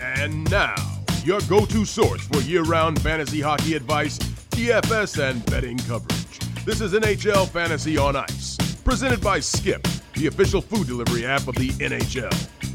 And now, your go-to source for year-round fantasy hockey advice, DFS, and betting coverage. This is NHL Fantasy on Ice, presented by Skip, the official food delivery app of the NHL.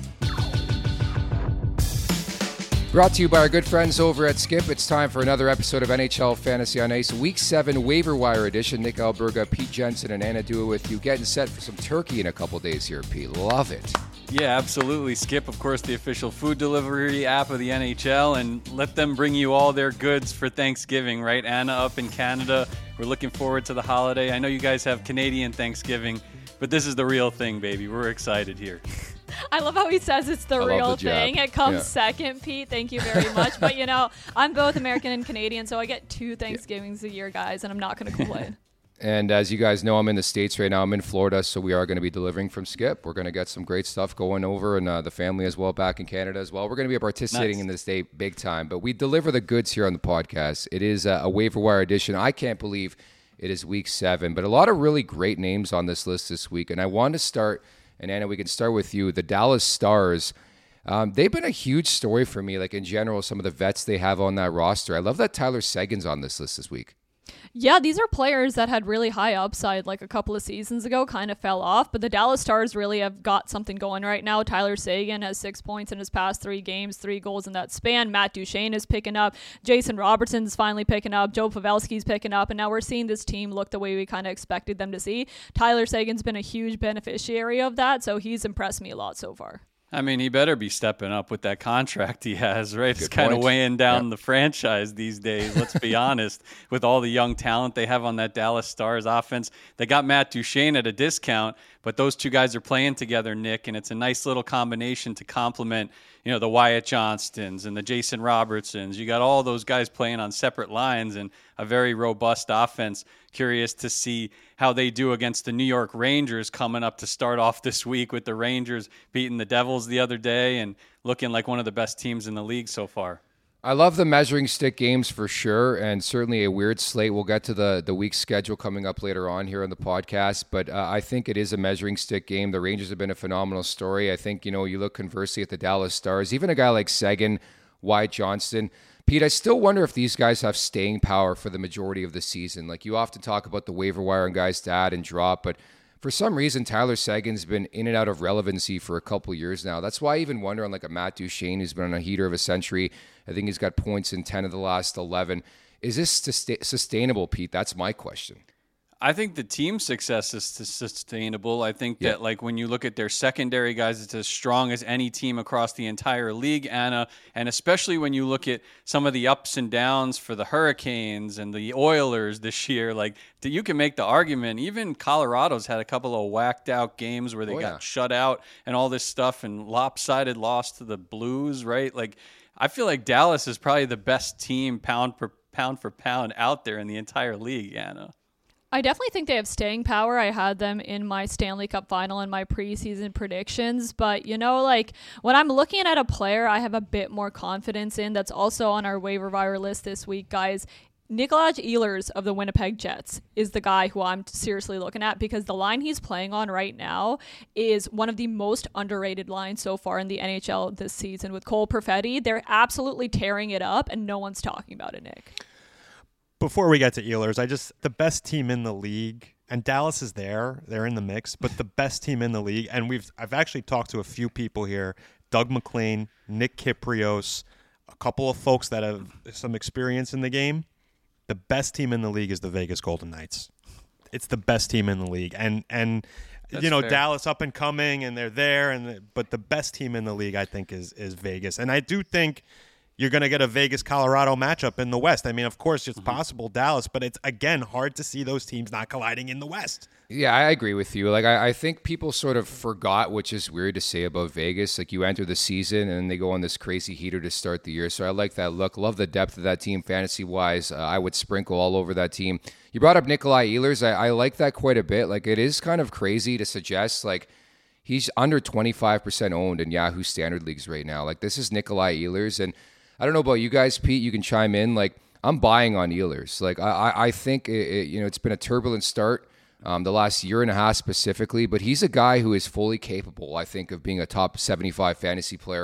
Brought to you by our good friends over at Skip. It's time for another episode of NHL Fantasy on Ice, Week 7 Waiver Wire Edition. Nick Alberga, Pete Jensen, and Anna Dua with you. Getting set for some turkey in a couple days here, Pete. Love it. Yeah, absolutely. Skip, of course, the official food delivery app of the NHL, and let them bring you all their goods for Thanksgiving, right? Anna up in Canada. We're looking forward to the holiday. I know you guys have Canadian Thanksgiving, but this is the real thing, baby. We're excited here. I love how he says it's the real thing. It comes second, Pete. Thank you very much. But, you know, I'm both American and Canadian, so I get 2 Thanksgivings a year, guys, and I'm not going to complain. And as you guys know, I'm in the States right now. I'm in Florida, so we are going to be delivering from Skip. We're going to get some great stuff going over, and the family as well back in Canada as well. We're going to be participating in this day big time. But we deliver the goods here on the podcast. It is a waiver wire edition. I can't believe it is Week 7, but a lot of really great names on this list this week. And I want to start, and Anna, we can start with you, the Dallas Stars. They've been a huge story for me, like in general, some of the vets they have on that roster. I love that Tyler Seguin's on this list this week. Yeah, these are players that had really high upside like a couple of seasons ago, kind of fell off, but the Dallas Stars really have got something going right now. Tyler Seguin has 6 points in his past 3 games, 3 goals in that span. Matt Duchene is picking up. Jason Robertson's finally picking up. Joe Pavelski's picking up, and now we're seeing this team look the way we kind of expected them to see. Tyler Seguin's been a huge beneficiary of that, so he's impressed me a lot so far. I mean, he better be stepping up with that contract he has, right? It's kind of weighing down the franchise these days, let's be honest, with all the young talent they have on that Dallas Stars offense. They got Matt Duchene at a discount, but those two guys are playing together, Nick, and it's a nice little combination to complement, you know, the Wyatt Johnstons and the Jason Robertsons. You got all those guys playing on separate lines and a very robust offense. Curious to see how they do against the New York Rangers coming up to start off this week, with the Rangers beating the Devils the other day and looking like one of the best teams in the league so far. I love the measuring stick games for sure, and certainly a weird slate. We'll get to the week's schedule coming up later on here on the podcast, but I think it is a measuring stick game. The Rangers have been a phenomenal story. I think, you know, you look conversely at the Dallas Stars, even a guy like Seguin, Wyatt Johnston. Pete, I still wonder if these guys have staying power for the majority of the season. Like, you often talk about the waiver wire and guys to add and drop, but for some reason, Tyler Seguin's been in and out of relevancy for a couple years now. That's why I even wonder on like a Matt Duchene, who's been on a heater of a century. I think he's got points in 10 of the last 11. Is this sustainable, Pete? That's my question. I think the team success is sustainable. I think that, like, when you look at their secondary guys, it's as strong as any team across the entire league, Anna. And especially when you look at some of the ups and downs for the Hurricanes and the Oilers this year, like, you can make the argument. Even Colorado's had a couple of whacked out games where they got shut out and all this stuff, and lopsided loss to the Blues, right? Like, I feel like Dallas is probably the best team pound for pound out there in the entire league, Anna. I definitely think they have staying power. I had them in my Stanley Cup final and my preseason predictions. But, you know, like, when I'm looking at a player I have a bit more confidence in, that's also on our waiver wire list this week, guys, Nikolaj Ehlers of the Winnipeg Jets is the guy who I'm seriously looking at, because the line he's playing on right now is one of the most underrated lines so far in the NHL this season. With Cole Perfetti, they're absolutely tearing it up, and no one's talking about it, Nick. Before we get to Ehlers, the best team in the league, and Dallas is there, they're in the mix, but the best team in the league, and I've actually talked to a few people here, Doug McLean, Nick Kyprios, a couple of folks that have some experience in the game. The best team in the league is the Vegas Golden Knights. It's the best team in the league, and you know, fair. Dallas up and coming, and they're there, but the best team in the league, I think, is Vegas, and I do think you're going to get a Vegas-Colorado matchup in the West. I mean, of course, it's possible Dallas, but it's, again, hard to see those teams not colliding in the West. Yeah, I agree with you. Like, I think people sort of forgot, which is weird to say about Vegas. Like, you enter the season, and they go on this crazy heater to start the year. So I like that look. Love the depth of that team fantasy-wise. I would sprinkle all over that team. You brought up Nikolaj Ehlers. I like that quite a bit. Like, it is kind of crazy to suggest, like, he's under 25% owned in Yahoo Standard Leagues right now. Like, this is Nikolaj Ehlers, and I don't know about you guys, Pete. You can chime in. Like, I'm buying on Ehlers. Like, I think it's been a turbulent start the last year and a half specifically, but he's a guy who is fully capable, I think, of being a top 75 fantasy player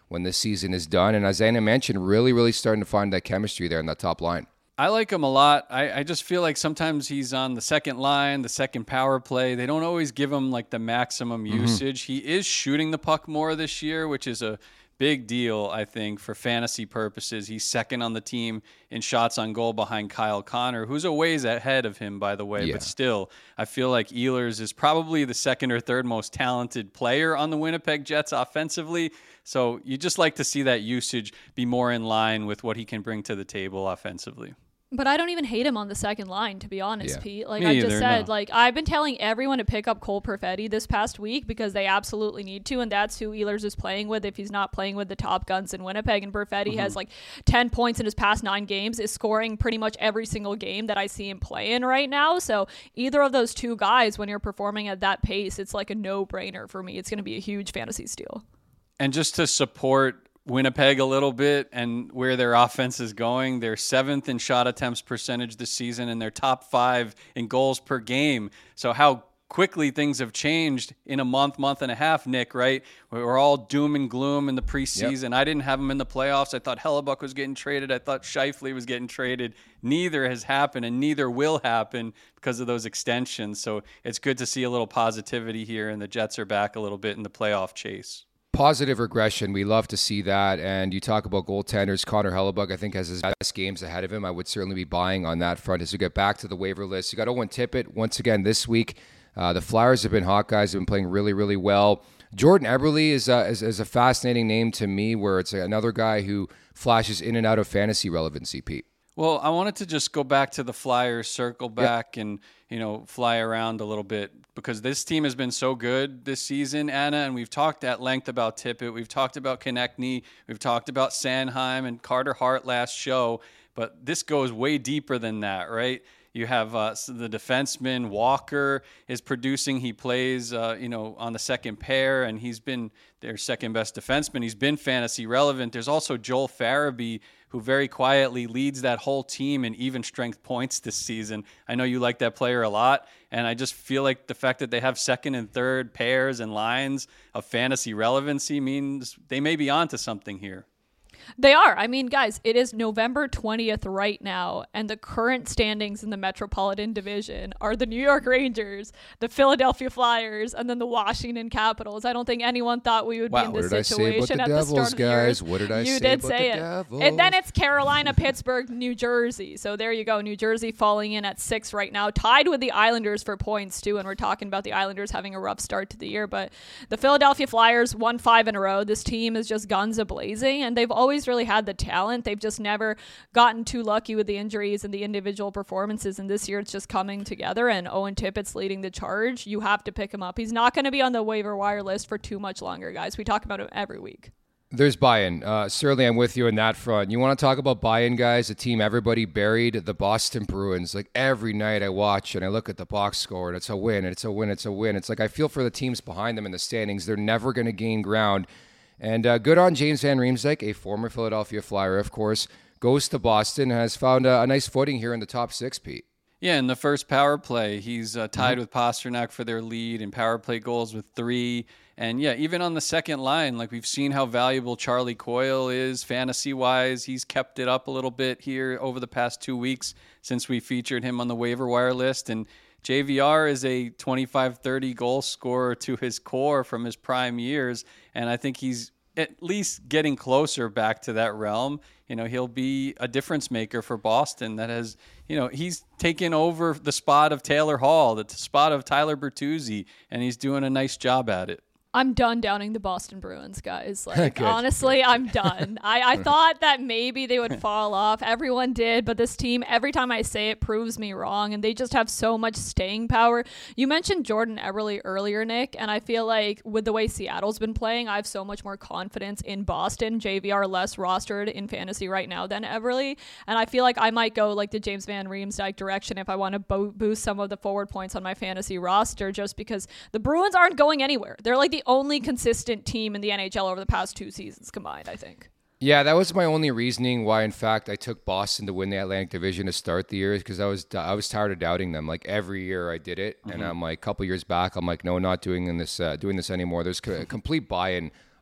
when this season is done. And as Anna mentioned, really, really starting to find that chemistry there in that top line. I like him a lot. I just feel like sometimes he's on the second line, the second power play. They don't always give him like the maximum usage. He is shooting the puck more this year, which is a big deal, I think, for fantasy purposes. He's second on the team in shots on goal behind Kyle Connor, who's a ways ahead of him, by the way. Yeah. But still, I feel like Ehlers is probably the second or third most talented player on the Winnipeg Jets offensively. So you just like to see that usage be more in line with what he can bring to the table offensively. But I don't even hate him on the second line, to be honest, Pete. Like Me I just either, said, no. like I've been telling everyone to pick up Cole Perfetti this past week because they absolutely need to, and that's who Ehlers is playing with if he's not playing with the top guns in Winnipeg. And Perfetti has like 10 points in his past 9 games, is scoring pretty much every single game that I see him play in right now. So either of those two guys, when you're performing at that pace, it's like a no-brainer for me. It's going to be a huge fantasy steal. And just to support Winnipeg a little bit and where their offense is going, they're 7th in shot attempts percentage this season, and they're top 5 in goals per game. So how quickly things have changed in a month and a half, Nick, right? We were all doom and gloom in the preseason. Yep. I didn't have them in the playoffs. I thought Hellebuck was getting traded. I thought Scheifele was getting traded. Neither has happened, and neither will happen because of those extensions. So it's good to see a little positivity here, and the Jets are back a little bit in the playoff chase. Positive regression. We love to see that. And you talk about goaltenders. Connor Hellebuck, I think, has his best games ahead of him. I would certainly be buying on that front as we get back to the waiver list. You got Owen Tippett once again this week. The Flyers have been hot, guys. Have been playing really, really well. Jordan Eberle is a fascinating name to me, where it's another guy who flashes in and out of fantasy relevancy, Pete. Well, I wanted to just go back to the Flyers, circle back, and fly around a little bit, because this team has been so good this season, Anna, and we've talked at length about Tippett. We've talked about Konechny. We've talked about Sanheim and Carter Hart last show, but this goes way deeper than that, right? You have the defenseman Walker is producing. He plays, on the second pair, and he's been their second best defenseman. He's been fantasy relevant. There's also Joel Farabee, who very quietly leads that whole team in even strength points this season. I know you like that player a lot, and I just feel like the fact that they have second and third pairs and lines of fantasy relevancy means they may be onto something here. They are. I mean, guys, it is November 20th right now, and the current standings in the Metropolitan Division are the New York Rangers, the Philadelphia Flyers, and then the Washington Capitals. I don't think anyone thought we would be in this situation at the start of the year. What did I say? You did say it. And then it's Carolina, Pittsburgh, New Jersey. So there you go. New Jersey falling in at 6 right now, tied with the Islanders for points too. And we're talking about the Islanders having a rough start to the year, but the Philadelphia Flyers won 5 in a row. This team is just guns a-blazing, and they've always really had the talent. They've just never gotten too lucky with the injuries and the individual performances, and this year it's just coming together, and Owen Tippett's leading the charge. You have to pick him up. He's not going to be on the waiver wire list for too much longer, guys. We talk about him every week. There's buy-in. Certainly I'm with you on that front. You want to talk about buy-in, guys? A team everybody buried, the Boston Bruins. Like every night I watch and I look at the box score, and it's a win, and it's a win, it's a win. It's like I feel for the teams behind them in the standings. They're never going to gain ground. And good on James Van Riemsdyk, a former Philadelphia Flyer, of course, goes to Boston, has found a nice footing here in the top 6, Pete. Yeah, in the first power play, he's tied with Pasternak for their lead in power play goals with 3. And yeah, even on the second line, like we've seen how valuable Charlie Coyle is fantasy-wise. He's kept it up a little bit here over the past 2 weeks since we featured him on the waiver wire list. And JVR is a 25-30 goal scorer to his core from his prime years, and I think he's at least getting closer back to that realm. He'll be a difference maker for Boston that has, he's taken over the spot of Taylor Hall, the spot of Tyler Bertuzzi, and he's doing a nice job at it. I'm done downing the Boston Bruins, guys. Like, honestly, I'm done. I thought that maybe they would fall off. Everyone did, but this team, every time I say it, proves me wrong, and they just have so much staying power. You mentioned Jordan Eberle earlier, Nick, and I feel like with the way Seattle's been playing, I have so much more confidence in Boston. JVR less rostered in fantasy right now than Eberle, and I feel like I might go like the James Van Riemsdyk direction if I want to boost some of the forward points on my fantasy roster, just because the Bruins aren't going anywhere. They're like the only consistent team in the NHL over the past 2 seasons combined, I think. Yeah, that was my only reasoning why, in fact, I took Boston to win the Atlantic Division to start the year, is because I was tired of doubting them. Like every year I did it, and I'm like, a couple years back, I'm like, no, not doing this anymore. There's a complete buy-in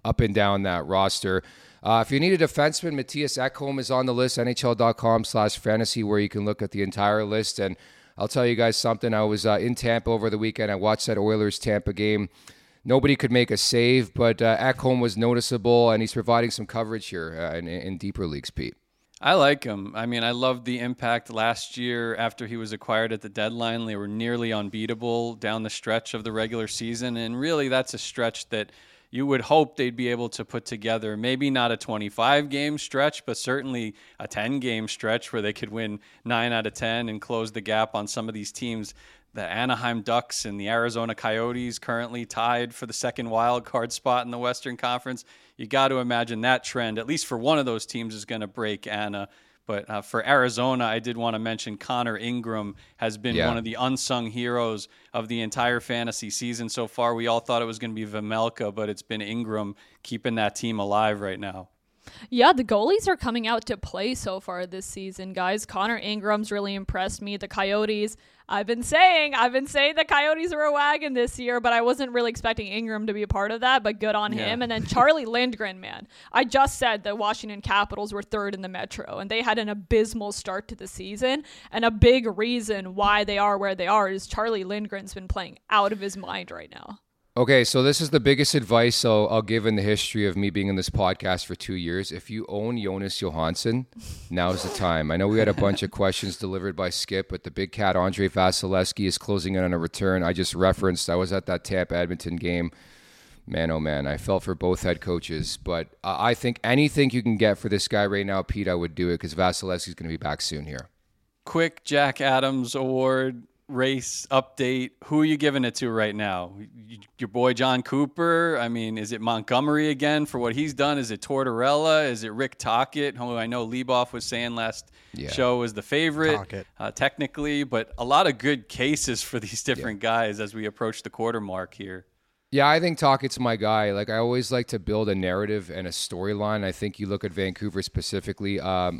up and down that roster. If you need a defenseman, Matthias Ekholm is on the list, NHL.com/fantasy, where you can look at the entire list. And I'll tell you guys something. I was in Tampa over the weekend. I watched that Oilers-Tampa game. Nobody could make a save, but Ekholm was noticeable, and he's providing some coverage here in deeper leagues, Pete. I like him. I mean, I loved the impact last year after he was acquired at the deadline. They were nearly unbeatable down the stretch of the regular season, and really that's a stretch that you would hope they'd be able to put together. Maybe not a 25-game stretch, but certainly a 10-game stretch where they could win 9 out of 10 and close the gap on some of these teams. The Anaheim Ducks and the Arizona Coyotes currently tied for the second wild card spot in the Western Conference. You got to imagine that trend, at least for one of those teams, is going to break, Anna. But for Arizona, I did want to mention Connor Ingram has been one of the unsung heroes of the entire fantasy season so far. We all thought it was going to be Vejmelka, but it's been Ingram keeping that team alive right now. Yeah, the goalies are coming out to play so far this season, guys. Connor Ingram's really impressed me. The Coyotes, I've been saying the Coyotes are a wagon this year, but I wasn't really expecting Ingram to be a part of that, but good on him. And then Charlie Lindgren, man. I just said the Washington Capitals were third in the Metro, and they had an abysmal start to the season. And a big reason why they are where they are is Charlie Lindgren's been playing out of his mind right now. Okay, so this is the biggest advice I'll give in the history of me being in this podcast for 2 years. If you own Jonas Johansson, now's the time. I know we had a bunch of questions delivered by Skip, but the big cat, Andre Vasilevsky, is closing in on a return. I just referenced, I was at that Tampa-Edmonton game. Man, oh man, I felt for both head coaches. But I think anything you can get for this guy right now, Pete, I would do it because Vasilevsky's going to be back soon here. Quick Jack Adams Award race update. Who are you giving it to right now? Your boy John Cooper? I mean, is it Montgomery again for what he's done? Is it Tortorella? Is it Rick Tocchet, who I know Leboff was saying last show was the favorite technically, but a lot of good cases for these different guys as we approach the quarter mark here. Yeah, I think Tocchett's my guy. Like, I always like to build a narrative and a storyline. I think you look at Vancouver specifically.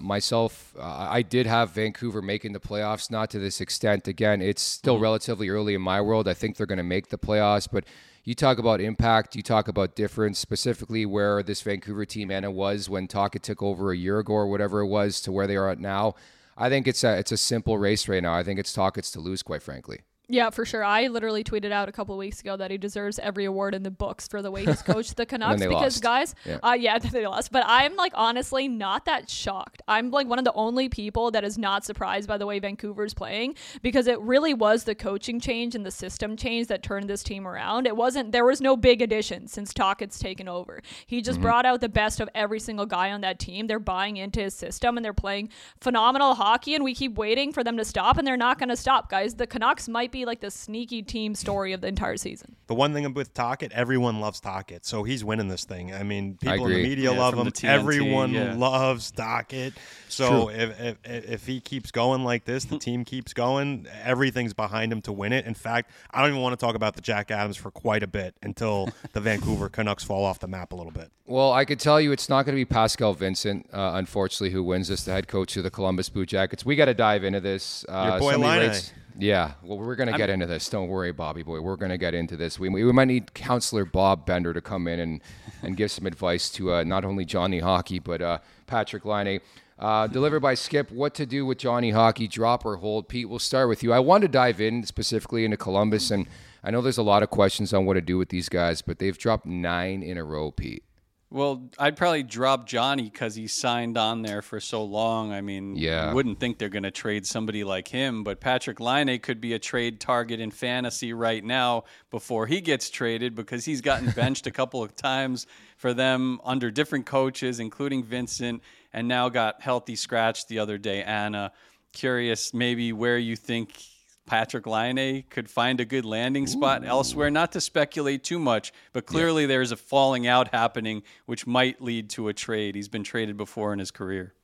I did have Vancouver making the playoffs, not to this extent. Again, it's still relatively early in my world. I think they're going to make the playoffs, but you talk about impact, you talk about difference, specifically where this Vancouver team, Anna, was when Tocchet took over a year ago or whatever it was to where they are at now. I think it's a simple race right now. I think it's Tocchett's to lose, quite frankly. Yeah, for sure. I literally tweeted out a couple of weeks ago that he deserves every award in the books for the way he's coached the Canucks because, guys, they lost. But I'm honestly not that shocked. I'm one of the only people that is not surprised by the way Vancouver's playing because it really was the coaching change and the system change that turned this team around. There was no big addition since Tocchet's taken over. He just brought out the best of every single guy on that team. They're buying into his system and they're playing phenomenal hockey, and we keep waiting for them to stop, and they're not going to stop, guys. The Canucks might be the sneaky team story of the entire season. The one thing with Tocchet, everyone loves Tocchet, so he's winning this thing. I mean, people in the media love him. Everyone loves Tocchet. So if he keeps going like this, the team keeps going, everything's behind him to win it. In fact, I don't even want to talk about the Jack Adams for quite a bit until the Vancouver Canucks fall off the map a little bit. Well, I could tell you it's not going to be Pascal Vincent, unfortunately, who wins this, the head coach of the Columbus Blue Jackets. We got to dive into this. Your boy Laine. Yeah, well, we're going to get into this. Don't worry, Bobby boy. We're going to get into this. We might need Counselor Bob Bender to come in and give some advice to not only Johnny Hockey, but Patrick Laine. Delivered by Skip, what to do with Johnny Hockey, drop or hold. Pete, we'll start with you. I want to dive in specifically into Columbus, and I know there's a lot of questions on what to do with these guys, but they've dropped 9 in a row, Pete. Well, I'd probably drop Johnny because he signed on there for so long. I mean, you wouldn't think they're going to trade somebody like him, but Patrick Laine could be a trade target in fantasy right now before he gets traded because he's gotten benched a couple of times for them under different coaches, including Vincent, and now got healthy scratched the other day. Anna, curious maybe where you think Patrick Laine could find a good landing spot elsewhere. Not to speculate too much, but clearly there's a falling out happening, which might lead to a trade. He's been traded before in his career.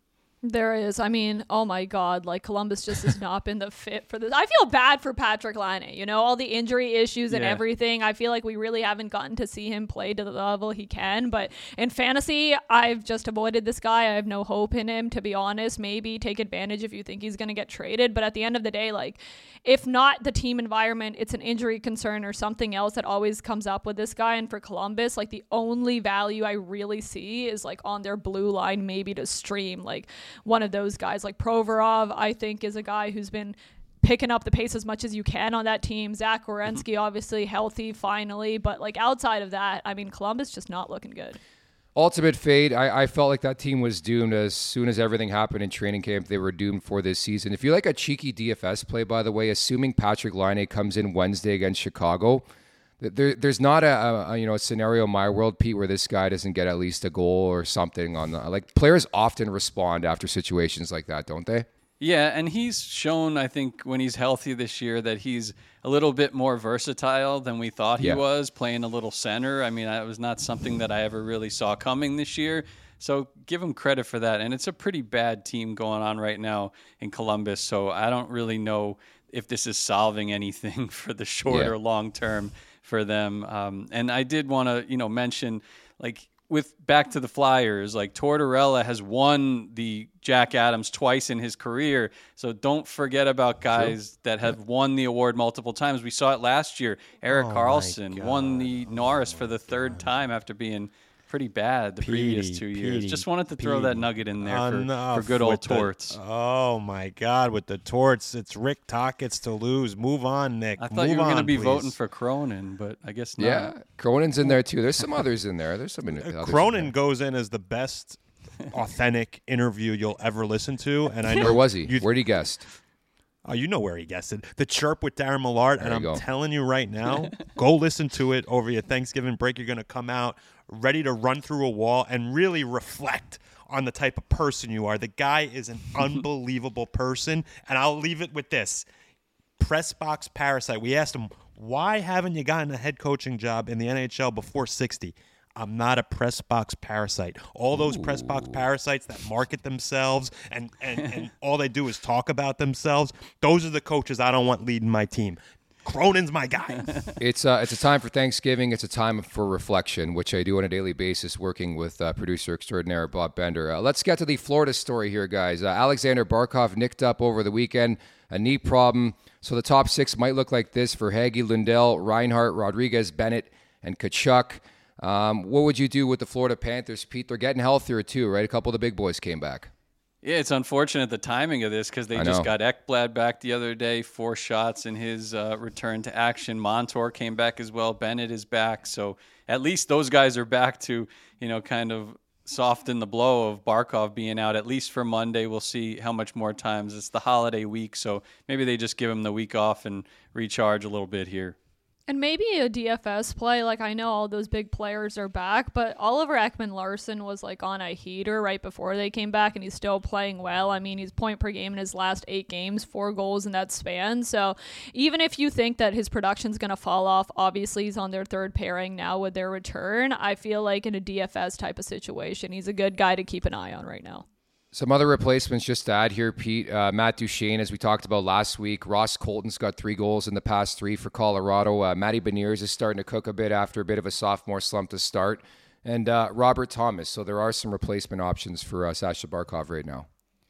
There is. I mean, oh my God, like Columbus just has not been the fit for this. I feel bad for Patrik Laine, all the injury issues and everything. I feel like we really haven't gotten to see him play to the level he can. But in fantasy, I've just avoided this guy. I have no hope in him, to be honest. Maybe take advantage if you think he's going to get traded. But at the end of the day, like, if not the team environment, it's an injury concern or something else that always comes up with this guy. And for Columbus, like, the only value I really see is like on their blue line, maybe to stream like one of those guys. Like Provorov, I think, is a guy who's been picking up the pace as much as you can on that team. Zach Werenski, obviously healthy finally, but like outside of that, I mean, Columbus just not looking good. Ultimate fate. I felt like that team was doomed as soon as everything happened in training camp. They were doomed for this season. If you like a cheeky DFS play, by the way, assuming Patrik Laine comes in Wednesday against Chicago, there's not a scenario in my world, Pete, where this guy doesn't get at least a goal or something on the, like, players often respond after situations like that, don't they? Yeah, and he's shown, I think, when he's healthy this year that he's a little bit more versatile than we thought he was, playing a little center. I mean, that was not something that I ever really saw coming this year. So give him credit for that. And it's a pretty bad team going on right now in Columbus. So I don't really know if this is solving anything for the short or long term for them. And I did want to, mention, like, with back to the Flyers, like Tortorella has won the Jack Adams twice in his career. So don't forget about guys that have won the award multiple times. We saw it last year. Erik Karlsson won the Norris for the third time after being pretty bad the previous 2 years. Just wanted to throw that nugget in there for good old Torts. Oh my God, with the Torts, it's Rick Tocchet's to lose. Move on, Nick. I thought you were going to be voting for Cronin, but I guess not. Yeah, Cronin's in there too. There's some others in there. There's some others. Cronin goes in as the best authentic interview you'll ever listen to, and I know where was he? Where'd he guessed? Oh, you know where he guessed it. The Chirp with Darren Millard, and I'm telling you right now, go listen to it over your Thanksgiving break. You're going to come out ready to run through a wall and really reflect on the type of person you are. The guy is an unbelievable person, and I'll leave it with this. Press box parasite. We asked him, why haven't you gotten a head coaching job in the NHL before 60? I'm not a press box parasite. All those press box parasites that market themselves and all they do is talk about themselves, those are the coaches I don't want leading my team. Cronin's my guy. It's a time for Thanksgiving. It's a time for reflection, which I do on a daily basis working with producer extraordinaire Bob Bender. Let's get to the Florida story here, guys. Alexander Barkov nicked up over the weekend, a knee problem. So the top six might look like this for Hagee, Lundell, Reinhart, Rodriguez, Bennett, and Tkachuk. What would you do with the Florida Panthers, Pete? They're getting healthier too, right? A couple of the big boys came back. Yeah, it's unfortunate the timing of this because they just got Ekblad back the other day, 4 shots in his return to action. Montour came back as well. Bennett is back. So at least those guys are back to, kind of soften the blow of Barkov being out, at least for Monday. We'll see how much more times. It's the holiday week, so maybe they just give him the week off and recharge a little bit here. And maybe a DFS play. Like, I know all those big players are back, but Oliver Ekman-Larsson was like on a heater right before they came back, and he's still playing well. I mean, he's point per game in his last 8 games, 4 goals in that span. So even if you think that his production's going to fall off, obviously he's on their third pairing now with their return. I feel like in a DFS type of situation, he's a good guy to keep an eye on right now. Some other replacements just to add here, Pete. Matt Duchene, as we talked about last week. Ross Colton's got 3 goals in the past 3 for Colorado. Matty Beniers is starting to cook a bit after a bit of a sophomore slump to start. And Robert Thomas. So there are some replacement options for Sasha Barkov right now.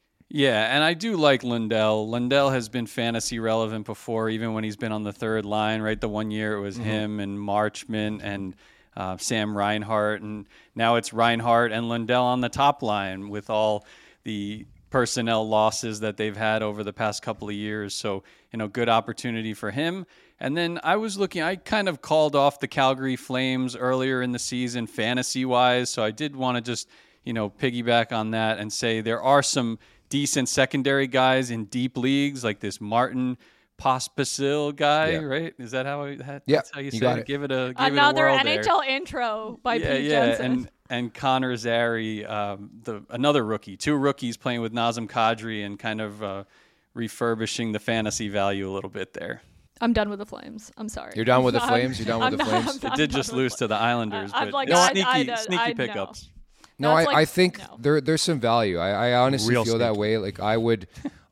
Yeah, and I do like Lundell. Lundell has been fantasy relevant before, even when he's been on the third line, right? The one year it was him and Marchment and Sam Reinhart. And now it's Reinhart and Lundell on the top line with all the personnel losses that they've had over the past couple of years. So, good opportunity for him. And then I kind of called off the Calgary Flames earlier in the season fantasy-wise. So I did want to just, piggyback on that and say there are some decent secondary guys in deep leagues like this Martin Pospisil guy, right? Is that how that's how you say it? Give it a another whirl NHL there. Intro by Pete Jensen. And Connor Zary, another rookie, 2 rookies playing with Nazem Kadri and kind of refurbishing the fantasy value a little bit there. I'm done with the Flames. I'm sorry. You're done with the Flames? You're done with the Flames? It did just lose to the Islanders, but like, sneaky pickups. No, I think there's some value. I honestly feel that way. Like I would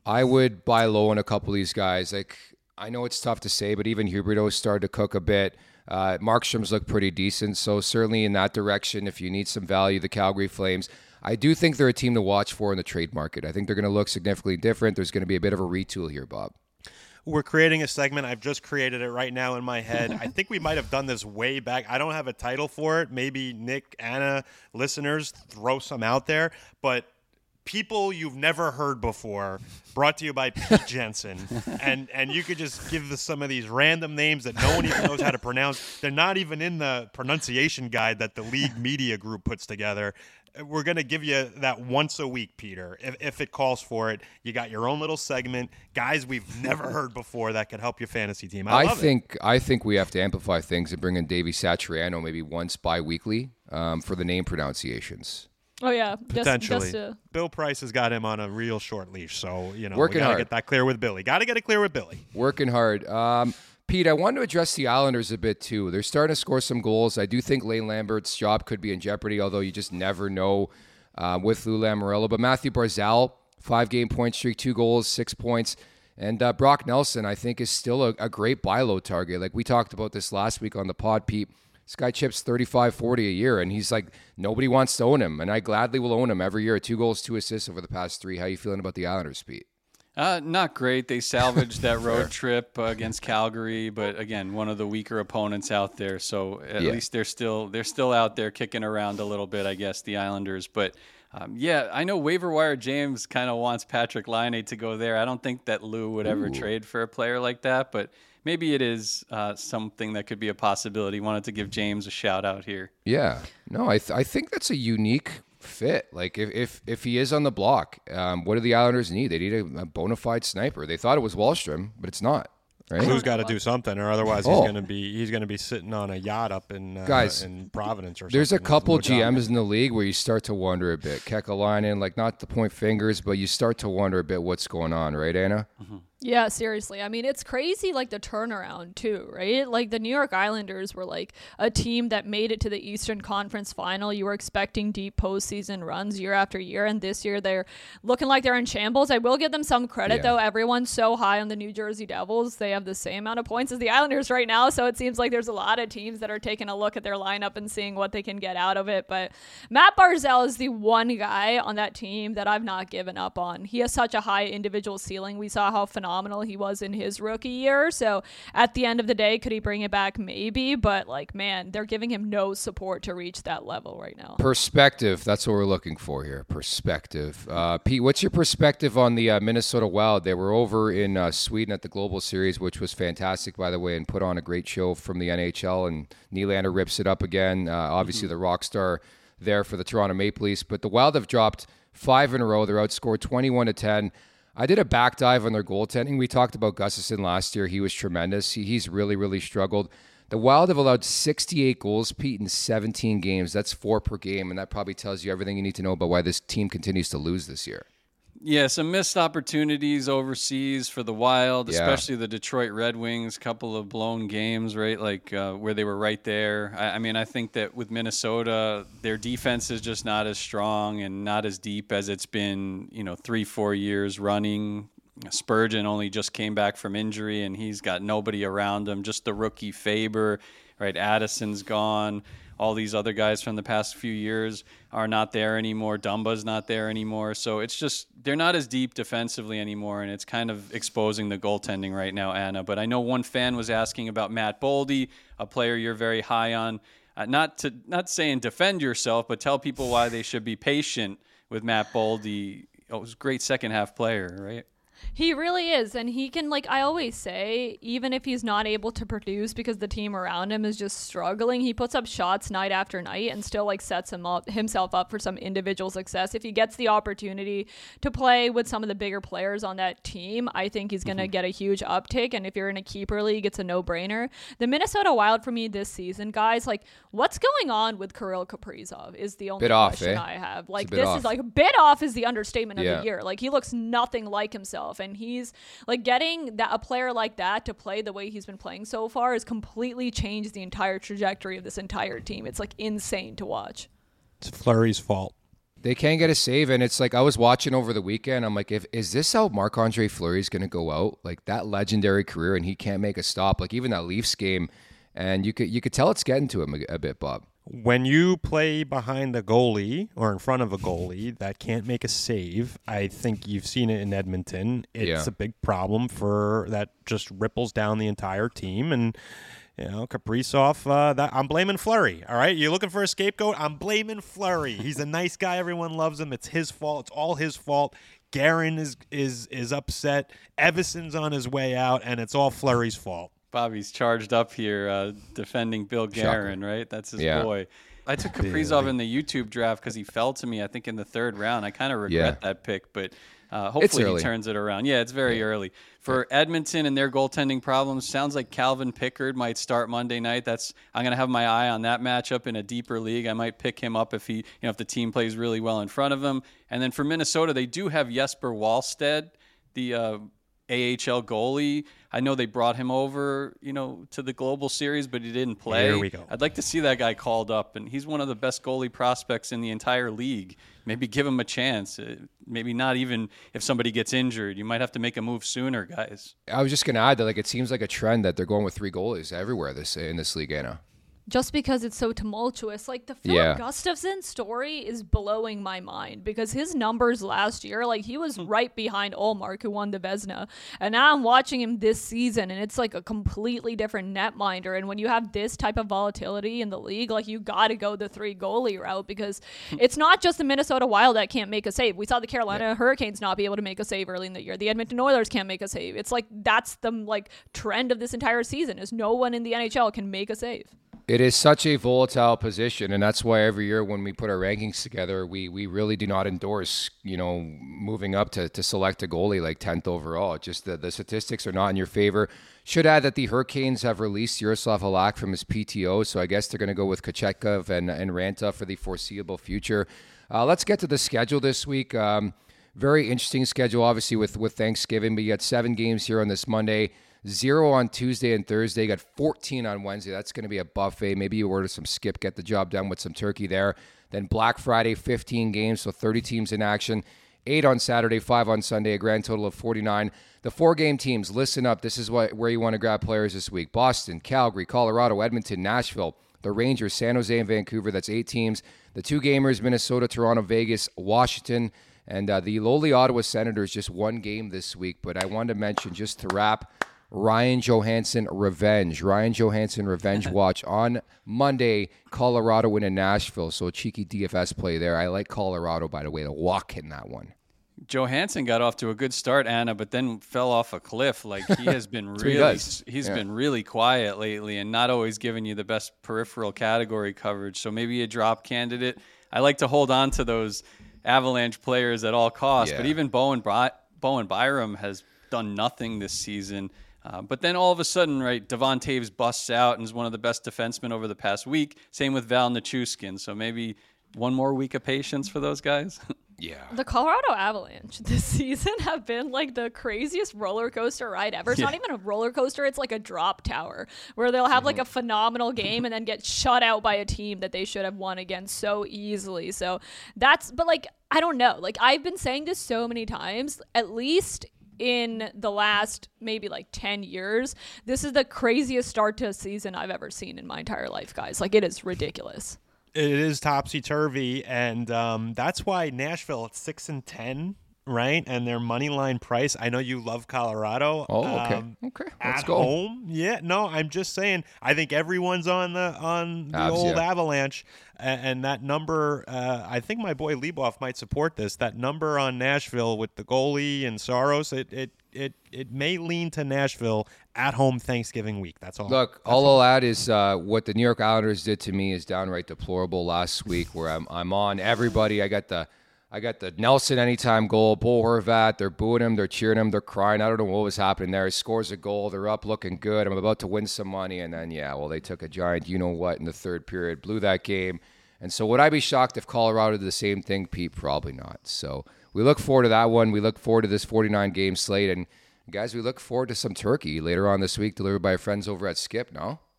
buy low on a couple of these guys. Like I know it's tough to say, but even Huberdeau started to cook a bit. Markstrom's look pretty decent. So certainly in that direction, if you need some value, the Calgary Flames, I do think they're a team to watch for in the trade market. I think they're going to look significantly different. There's going to be a bit of a retool here, Bob. We're creating a segment. I've just created it right now in my head. I think we might have done this way back. I don't have a title for it. Maybe Nick, Anna, listeners, throw some out there. But people you've never heard before, brought to you by Pete Jensen. And you could just give some of these random names that no one even knows how to pronounce. They're not even in the pronunciation guide that the League Media Group puts together. We're going to give you that once a week, Peter, if it calls for it. You got your own little segment, guys we've never heard before that could help your fantasy team. I think we have to amplify things and bring in Davey Satriano maybe once bi-weekly for the name pronunciations. Oh, yeah. Potentially. Bill Price has got him on a real short leash, so, we got to get that clear with Billy. Got to get it clear with Billy. Working hard. Pete, I wanted to address the Islanders a bit, too. They're starting to score some goals. I do think Lane Lambert's job could be in jeopardy, although you just never know with Lou Lamoriello. But Matthew Barzal, 5-game point streak, 2 goals, 6 points. And Brock Nelson, I think, is still a great buy low target. Like we talked about this last week on the pod, Pete. This guy chips 35-40 a year, and he's like, nobody wants to own him. And I gladly will own him every year. 2 goals, 2 assists over the past 3. How are you feeling about the Islanders, Pete? Not great. They salvaged that road trip against Calgary, but again, one of the weaker opponents out there. So at least they're still out there kicking around a little bit, I guess, the Islanders. But I know waiver wire James kind of wants Patrick Laine to go there. I don't think that Lou would ever trade for a player like that, but maybe it is something that could be a possibility. Wanted to give James a shout out here. Yeah, no, I think that's a unique fit. Like if he is on the block, what do the Islanders need? They need a bona fide sniper. They thought it was Wahlstrom, but it's not. Right? Lou's got to do something, or otherwise he's going to be sitting on a yacht up in Providence or something. There's a couple GMs in the league where you start to wonder a bit. Kekalainen, like not to point fingers, but you start to wonder a bit what's going on, right, Anna? Mm-hmm. Yeah, seriously. I mean, it's crazy, like, the turnaround, too, right? Like, the New York Islanders were, like, a team that made it to the Eastern Conference Final. You were expecting deep postseason runs year after year, and this year they're looking like they're in shambles. I will give them some credit, though. Everyone's so high on the New Jersey Devils. They have the same amount of points as the Islanders right now, so it seems like there's a lot of teams that are taking a look at their lineup and seeing what they can get out of it. But Matt Barzal is the one guy on that team that I've not given up on. He has such a high individual ceiling. We saw how phenomenal he was in his rookie year. So at the end of the day, could he bring it back? Maybe. But like, man, they're giving him no support to reach that level right now. Perspective. That's what we're looking for here. Perspective. Pete, what's your perspective on the Minnesota Wild? They were over in Sweden at the Global Series, which was fantastic, by the way, and put on a great show from the NHL. And Nylander rips it up again. Obviously, the rock star there for the Toronto Maple Leafs. But the Wild have dropped 5 in a row. They're outscored 21-10. I did a back dive on their goaltending. We talked about Gustafsson last year. He was tremendous. He's really, really struggled. The Wild have allowed 68 goals, Pete, in 17 games. That's 4 per game, and that probably tells you everything you need to know about why this team continues to lose this year. Yeah, some missed opportunities overseas for the Wild, especially the Detroit Red Wings, couple of blown games, right? Like where they were right there. I mean, I think that with Minnesota, their defense is just not as strong and not as deep as it's been, 3-4 years running. Spurgeon only just came back from injury, and he's got nobody around him. Just the rookie Faber, right? Addison's gone. All these other guys from the past few years are not there anymore. Dumba's not there anymore. So it's just, they're not as deep defensively anymore, and it's kind of exposing the goaltending right now, Anna. But I know one fan was asking about Matt Boldy, a player you're very high on. Not saying defend yourself, but tell people why they should be patient with Matt Boldy. Oh, it was a great second half player, right? He really is, and he can, like I always say, even if he's not able to produce because the team around him is just struggling, he puts up shots night after night and still like sets himself up for some individual success. If he gets the opportunity to play with some of the bigger players on that team, I think he's going to get a huge uptick, and if you're in a keeper league, it's a no-brainer. The Minnesota Wild for me this season, guys, like, what's going on with Kirill Kaprizov is the only question I have. Like, this is like a bit off is the understatement of the year. Like, he looks nothing like himself. And he's like getting a player like that to play the way he's been playing so far has completely changed the entire trajectory of this entire team. It's like insane to watch. It's Fleury's fault. They can't get a save, and it's like I was watching over the weekend. I'm like, is this how Marc-Andre Fleury is going to go out? Like that legendary career, and he can't make a stop. Like even that Leafs game, and you could tell it's getting to him a bit, Bob. When you play behind a goalie or in front of a goalie that can't make a save, I think you've seen it in Edmonton. It's a big problem for that. Just ripples down the entire team, and Kaprizov. I'm blaming Fleury. All right, you're looking for a scapegoat. I'm blaming Fleury. He's a nice guy. Everyone loves him. It's his fault. It's all his fault. Guerin is upset. Evason's on his way out, and it's all Fleury's fault. Bobby's charged up here defending Bill Guerin, right? That's his boy. I took Kaprizov in the YouTube draft because he fell to me, I think, in the third round. I kind of regret that pick, but hopefully he turns it around. Yeah, it's very early. For Edmonton and their goaltending problems, sounds like Calvin Pickard might start Monday night. I'm going to have my eye on that matchup in a deeper league. I might pick him up if if the team plays really well in front of him. And then for Minnesota, they do have Jesper Wallstedt, the AHL goalie. I know they brought him over, to the Global Series, but he didn't play. Here we go. I'd like to see that guy called up, and he's one of the best goalie prospects in the entire league. Maybe give him a chance. Maybe not even if somebody gets injured. You might have to make a move sooner, guys. I was just going to add that it seems like a trend that they're going with 3 goalies everywhere in this league, Anna. Just because it's so tumultuous. Like the Philip Gustafsson story is blowing my mind because his numbers last year, like he was right behind Ullmark, who won the Vezina. And now I'm watching him this season, and it's like a completely different netminder. And when you have this type of volatility in the league, like you got to go the 3 goalie route because it's not just the Minnesota Wild that can't make a save. We saw the Carolina Hurricanes not be able to make a save early in the year. The Edmonton Oilers can't make a save. It's like that's the trend of this entire season is no one in the NHL can make a save. It is such a volatile position, and that's why every year when we put our rankings together, we really do not endorse, moving up to select a goalie like 10th overall. Just the statistics are not in your favor. Should add that the Hurricanes have released Yaroslav Halak from his PTO, so I guess they're going to go with Kochetkov and Ranta for the foreseeable future. Let's get to the schedule this week. Very interesting schedule, obviously, with Thanksgiving, but you got 7 games here on this Monday. 0 on Tuesday and Thursday. You got 14 on Wednesday. That's going to be a buffet. Maybe you order some skip, get the job done with some turkey there. Then Black Friday, 15 games, so 30 teams in action. 8 on Saturday, 5 on Sunday, a grand total of 49. The 4-game teams, listen up. This is where you want to grab players this week. Boston, Calgary, Colorado, Edmonton, Nashville, the Rangers, San Jose, and Vancouver. That's 8 teams. The 2-gamers, Minnesota, Toronto, Vegas, Washington, and the lowly Ottawa Senators, just 1 game this week. But I wanted to mention, just to wrap, Ryan Johansson Revenge watch on Monday, Colorado in Nashville. So a cheeky DFS play there. I like Colorado, by the way, to walk in that one. Johansson got off to a good start, Anna, but then fell off a cliff. Like he has been been really quiet lately and not always giving you the best peripheral category coverage. So maybe a drop candidate. I like to hold on to those Avalanche players at all costs, but even Bowen Byram has done nothing this season. But then all of a sudden, right, Devon Toews busts out and is one of the best defensemen over the past week. Same with Val Nichushkin. So maybe one more week of patience for those guys. Yeah. The Colorado Avalanche this season have been like the craziest roller coaster ride ever. It's not even a roller coaster. It's like a drop tower where they'll have like a phenomenal game and then get shut out by a team that they should have won against so easily. So but I don't know. Like I've been saying this so many times, at least in the last maybe 10 years, this is the craziest start to a season I've ever seen in my entire life, guys. Like, it is ridiculous. It is topsy-turvy, and that's why Nashville at 6-10, right? And their money line price. I know you love Colorado. Oh, okay. Okay. Let's go. Home. Yeah, no, I'm just saying. I think everyone's on the old Avalanche, and that number. I think my boy Leboff might support this. That number on Nashville with the goalie and Saros. It may lean to Nashville at home Thanksgiving week. That's all. Look, all I'll add is what the New York Islanders did to me is downright deplorable last week. Where I'm on everybody. I got the Nelson anytime goal, Bo Horvat. They're booing him, they're cheering him, they're crying. I don't know what was happening there. He scores a goal, they're up looking good. I'm about to win some money, and then they took a giant you-know-what in the third period, blew that game. And so would I be shocked if Colorado did the same thing, Pete? Probably not. So we look forward to that one. We look forward to this 49-game slate. And, guys, we look forward to some turkey later on this week delivered by our friends over at Skip, no?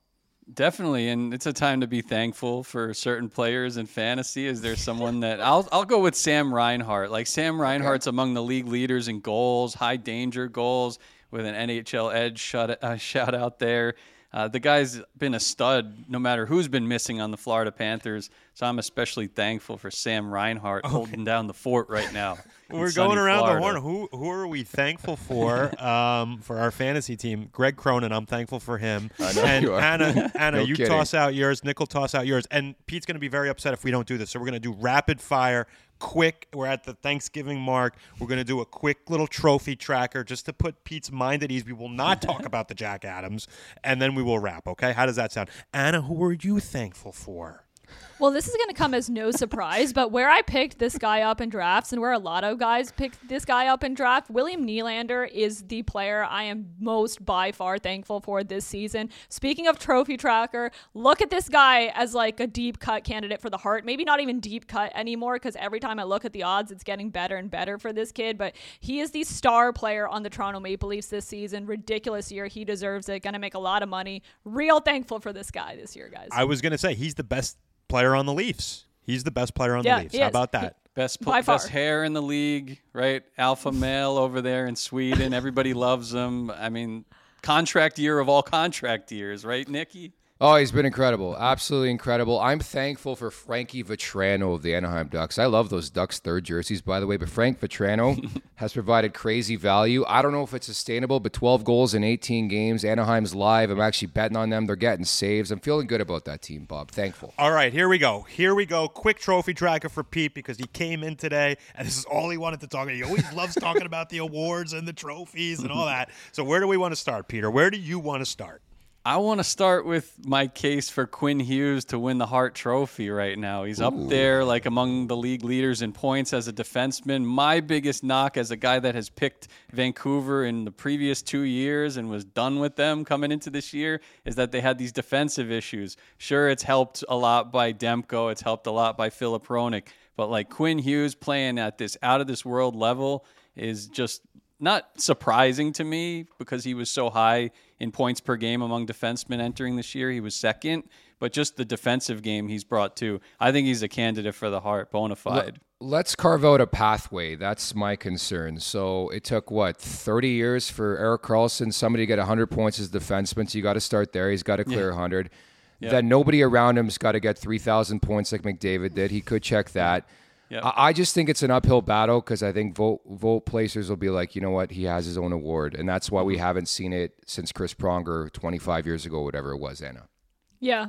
Definitely, and it's a time to be thankful for certain players in fantasy. Is there someone that I'll go with Sam Reinhart? Like Sam Reinhart's among the league leaders in goals, high danger goals, with an NHL Edge shout out there. The guy's been a stud no matter who's been missing on the Florida Panthers. So I'm especially thankful for Sam Reinhart holding down the fort right now. We're going around the horn. Who are we thankful for our fantasy team? Greg Cronin, I'm thankful for him. I know and you are. Anna, No you kidding. toss out yours. Nick will toss out yours. And Pete's going to be very upset if we don't do this. So we're going to do rapid fire. Quick, we're at the Thanksgiving mark. We're going to do a quick little trophy tracker just to put Pete's mind at ease. We will not talk about the Jack Adams, and then we will wrap, okay? How does that sound? Anna, who are you thankful for? Well, this is going to come as no surprise, but where I picked this guy up in drafts and where a lot of guys picked this guy up in draft, William Nylander is the player I am most by far thankful for this season. Speaking of trophy tracker, look at this guy as like a deep cut candidate for the Hart. Maybe not even deep cut anymore because every time I look at the odds, it's getting better and better for this kid, but he is the star player on the Toronto Maple Leafs this season. Ridiculous year. He deserves it. Going to make a lot of money. Real thankful for this guy this year, guys. I was going to say he's the best player on the Leafs. He's the best player on the Leafs. How about that? Best By far. hair in the league, right? Alpha male over there in Sweden. Everybody loves him. I mean, contract year of all contract years, right, Nicky? Oh, he's been incredible. Absolutely incredible. I'm thankful for Frankie Vetrano of the Anaheim Ducks. I love those Ducks third jerseys, by the way, but Frank Vetrano has provided crazy value. I don't know if it's sustainable, but 12 goals in 18 games. Anaheim's live. I'm actually betting on them. They're getting saves. I'm feeling good about that team, Bob. Thankful. All right, here we go. Quick trophy tracker for Pete because he came in today, and this is all he wanted to talk about. He always loves talking about the awards and the trophies and all that. So where do we want to start, Peter? Where do you want to start? I want to start with my case for Quinn Hughes to win the Hart Trophy right now. He's up there like among the league leaders in points as a defenseman. My biggest knock as a guy that has picked Vancouver in the previous 2 years and was done with them coming into this year is that they had these defensive issues. Sure, it's helped a lot by Demko. It's helped a lot by Filip Hronek. But like Quinn Hughes playing at this out-of-this-world level is just not surprising to me because he was so high in points per game among defensemen entering this year. He was second, but just the defensive game he's brought to. I think he's a candidate for the Hart, bona fide. Let's carve out a pathway. That's my concern. So it took, 30 years for Erik Karlsson, somebody to get 100 points as a defenseman, so you got to start there. He's got to clear 100. Yeah. Then nobody around him's got to get 3,000 points like McDavid did. He could check that. Yep. I just think it's an uphill battle because I think vote placers will be like, you know what, he has his own award. And that's why we haven't seen it since Chris Pronger 25 years ago, whatever it was, Anna. Yeah,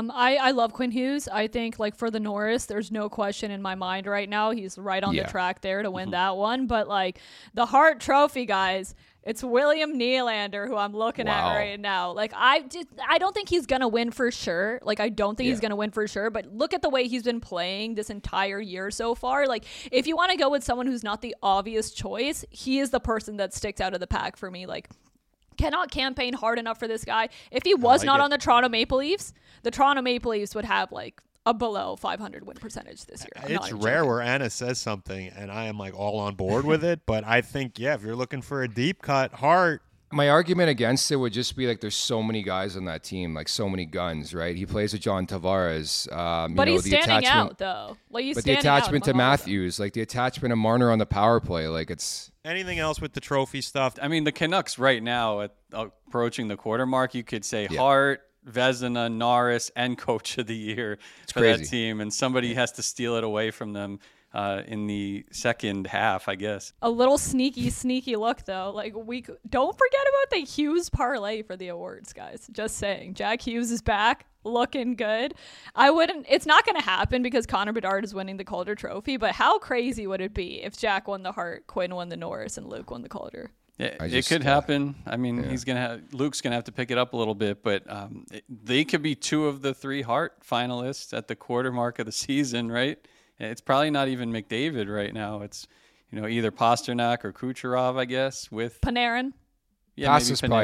I love Quinn Hughes. I think like for the Norris, there's no question in my mind right now. He's right on the track there to win that one. But like the Hart Trophy, guys, it's William Nylander who I'm looking at right now. Like I don't think he's gonna win for sure. Like I don't think he's gonna win for sure. But look at the way he's been playing this entire year so far. Like if you want to go with someone who's not the obvious choice, he is the person that sticks out of the pack for me. Like. Cannot campaign hard enough for this guy. If he was not on the Toronto Maple Leafs, the Toronto Maple Leafs would have like a below 500 win percentage this year. It's rare where Anna says something and I am like all on board with it, but I think, if you're looking for a deep cut, Hart. My argument against it would just be like there's so many guys on that team, like so many guns, right? He plays with John Tavares. But he's standing out, though. Like the attachment to Matthews, like the attachment of Marner on the power play, like it's... Anything else with the trophy stuff? I mean, the Canucks right now, at approaching the quarter mark, you could say Hart, Vezina, Norris, and Coach of the Year for that team, and somebody has to steal it away from them in the second half, I guess. A little sneaky look, though. Like don't forget about the Hughes parlay for the awards, guys. Just saying. Jack Hughes is back, looking good. It's not going to happen because Connor Bedard is winning the Calder Trophy, but how crazy would it be if Jack won the Hart, Quinn won the Norris, and Luke won the Calder? Yeah, it could happen. I mean, Luke's gonna have to pick it up a little bit, but they could be two of the three Hart finalists at the quarter mark of the season, right? It's probably not even McDavid right now. It's either Pasternak or Kucherov, I guess, with Panarin. Yeah,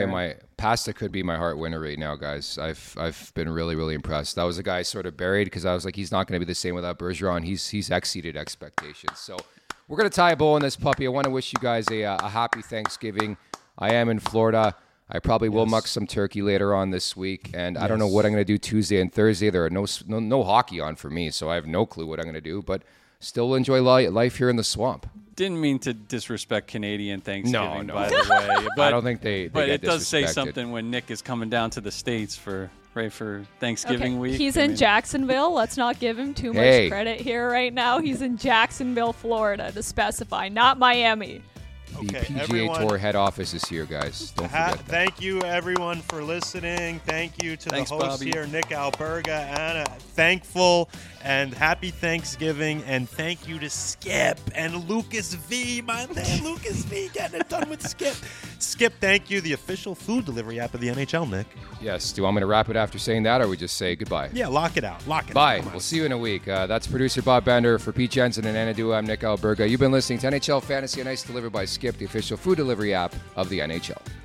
Pasta could be my Hart winner right now, guys. I've been really, really impressed. That was a guy sort of buried because I was like, he's not going to be the same without Bergeron. He's exceeded expectations. So we're going to tie a bow on this puppy. I want to wish you guys a happy Thanksgiving. I am in Florida. I probably will muck some turkey later on this week, and I don't know what I'm going to do Tuesday and Thursday. There are no hockey on for me, so I have no clue what I'm going to do, but still enjoy life here in the swamp. Didn't mean to disrespect Canadian Thanksgiving, No. by the way. But I don't think they But get it does say disrespected. something when Nick is coming down to the States for Thanksgiving week. He's in Jacksonville. Let's not give him too much credit here right now. He's in Jacksonville, Florida, to specify, not Miami. The PGA Tour head office is here, guys. Don't forget that. Thank you, everyone, for listening. Thank you to the host Bobby. here, Nick Alberga, Anna. Thankful and happy Thanksgiving. And thank you to Skip and Lucas V. My man, Lucas V, getting it done with Skip. Skip, thank you. The official food delivery app of the NHL, Nick. Yes. Do you want me to wrap it after saying that, or we just say goodbye? Yeah, lock it out. Lock it Bye. out. We'll see you in a week. That's producer Bob Bender for Pete Jensen and Anna Dua. I'm Nick Alberga. You've been listening to NHL Fantasy on Ice, delivered by Skip, the official food delivery app of the NHL.